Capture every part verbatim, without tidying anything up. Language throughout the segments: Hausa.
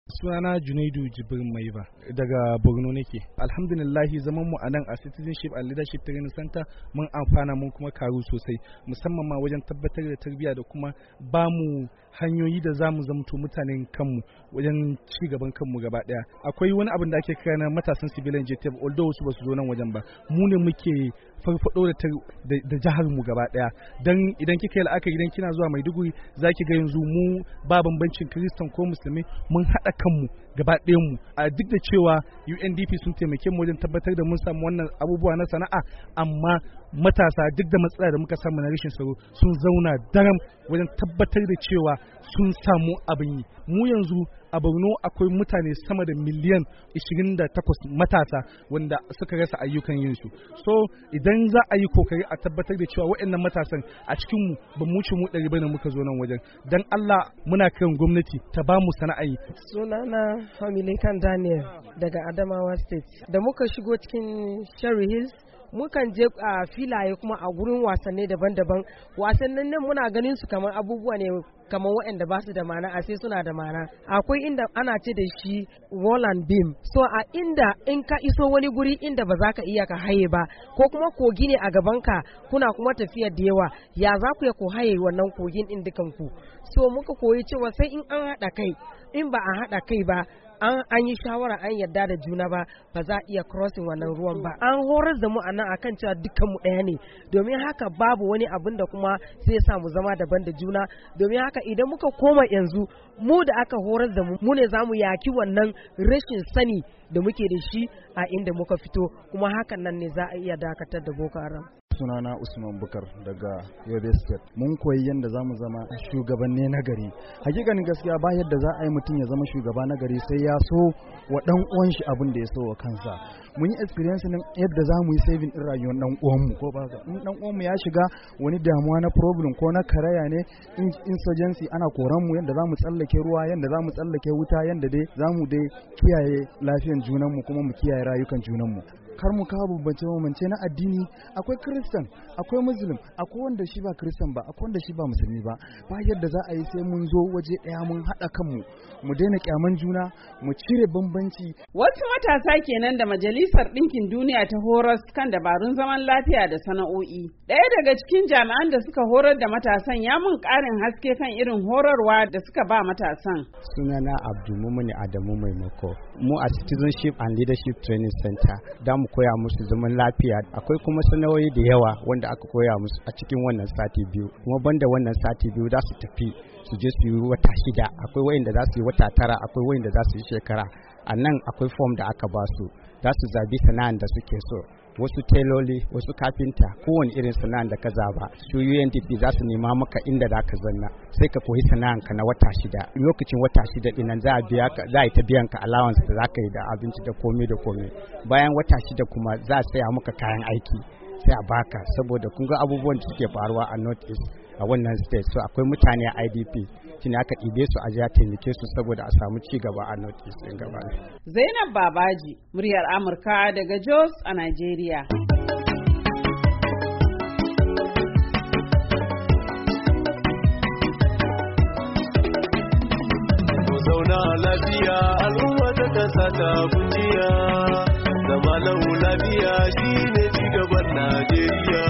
Sunana Junaidu Jibrin Maiba daga Borno nake. Alhamdulillahi zaman mu a nan a Citizenship and Leadership Training Center mun amfana mun kuma karu sosai, musamman ma wajen tabbatar da tarbiyya da kuma ba mu hanyoyi da za mu zamto mutanen kanmu wajen ci gaban kanmu gaba daya. Akwai wani abin da ake kira na matasan civilian J T F, although wasu ba su zo nan wajen ba, mu ne muke farfado da da jihar mu gaba daya. Dan idan kika yi la'akari, idan kina zuwa Maiduguri zaki ga yanzu mu ba bambancin Kiristan ko Musulmi, mun haɗa kanmu gaba mu. A duk da cewa U N D P sun taimake mu wajen tabbatar da mun samu wannan abubuwa na sana'a, amma matasa duk da matsala da muka samu na rashin tsaro sun zauna daram wajen tabbatar da cewa sun samu abin yi. Mu yanzu a Borno akwai mutane sama da miliyan ishirin da takwas matasa wanda suka rasa ayyukan yin su. So idan za a yi kokari a tabbatar da cewa waɗannan matasan a cikin mu ba mu ci mu ɗari bane muka zo nan wajen, dan Allah muna kiran gwamnati ta ba mu sana'a yi. Sunana Hamilekan Daniel daga Adamawa State. Da muka shigo cikin Sherry Hills, mukan je a filaye kuma a gurin wasanni daban-daban. Wasannin nan muna ganin su kamar abubuwa ne kamar waɗanda ba su da mana, a sai suna da mana. Akwai inda ana ce da shi wall and beam. So a inda in ka iso wani guri inda ba za ka iya ka haye ba, ko kuma kogi ne a gabanka kuna kuma tafiya da yawa, ya za ku ya ku haye wannan kogin in dukanku. So muka koyi cewa sai in an haɗa kai, in ba a haɗa kai ba, an an yi shawara an yarda da juna ba, ba za a iya crossing wannan ruwan ba. An horar da mu a nan akan cewa dukkan mu ɗaya ne, domin haka babu wani abin da kuma zai sa mu zama daban da juna. Domin haka idan muka koma yanzu, mu da aka horar da mu, mu ne za mu yaki wannan rashin sani da muke da shi a inda muka fito, kuma hakan nan ne za a iya dakatar da Boko Haram. Sunana Usman Bukar daga Yobe State. Mun koyi yadda za mu zama shugabanni na gari. Hakikanin gaskiya ba yadda za a yi mutum ya zama shugaba na gari sai ya so wa dan uwan shi abin da ya so wa kansa. Mun yi experience din yadda za mu yi saving din rayuwar dan uwan mu, ko ba in dan uwan mu ya shiga wani damuwa na problem ko na karaya ne, insurgency ana koran mu yadda za mu tsallake ruwa, yadda za mu tsallake wuta, yadda dai za mu dai kiyaye lafiyar junan mu kuma mu kiyaye rayukan junan mu. Kar mu kawo bambance bambance na addini. Akwai Christian, akwai Muslim, akwai wanda shi ba Christian ba, akwai wanda shi ba Musulmi ba. Ba yadda za a yi sai mun zo waje ɗaya mun haɗa kanmu, mu daina kyaman juna, mu cire bambanci. Wasu matasa kenan da Majalisar Ɗinkin Duniya ta horas kan dabarun zaman lafiya da sana'o'i. Ɗaya daga cikin jami'an da suka horar da matasan ya mun ƙarin haske kan irin horarwa da suka ba matasan. Sunana Abdulmumuni Adamu Maimako. Mu a Citizenship and Leadership Training Center da mu koya musu zaman lafiya. Akwai kuma sana'o'i da yawa wanda aka koya musu a cikin wannan sati biyu, kuma banda wannan sati biyu za su tafi su je su yi wata shida. Akwai wayanda za su yi wata tara, akwai wayanda za su yi shekara. A nan akwai form da aka ba su, za su zabi sana'an da suke so. Wasu teloli, wasu kafinta, kowane irin sana'an da ka zaba. Su U N D P za su nema maka inda za ka zanna, sai ka koyi sana'an ka na wata shida. Lokacin wata shida dinan za a biya ka, za a yi ta biyan ka allowance da za ka yi da abinci da komai da komai. Bayan wata shida kuma za a saya maka kayan aiki, sai a baka, saboda kun ga abubuwan da suke faruwa a North East a wannan state. So akwai mutane a I D P, shine aka ɗibe su a jiya taimake su saboda a samu ci gaba a North East ɗin gaba. Zainab Babaji, muryar Amurka daga Jos a Najeriya. Zauna lafiya al'umma ta kasa ta kujiya, zama lau lafiya shine ci gaban Najeriya.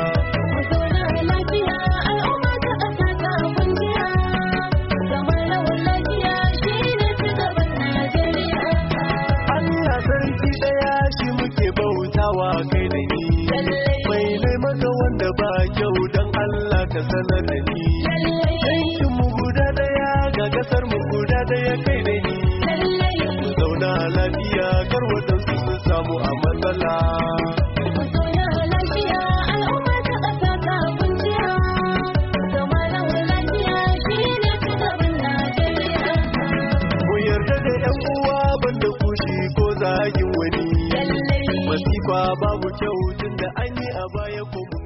Kai da ni mai maka wanda ba kyau, don Allah ka sanar da ni. Yankin mu guda daya ga kasar mu guda daya, kai da ni mu zauna lafiya kar wadansu sun samu a matsala. Mu yarda da yan uwa banda kushi ko zagin wani. Masifa babu kyau tun da an yi a baya ko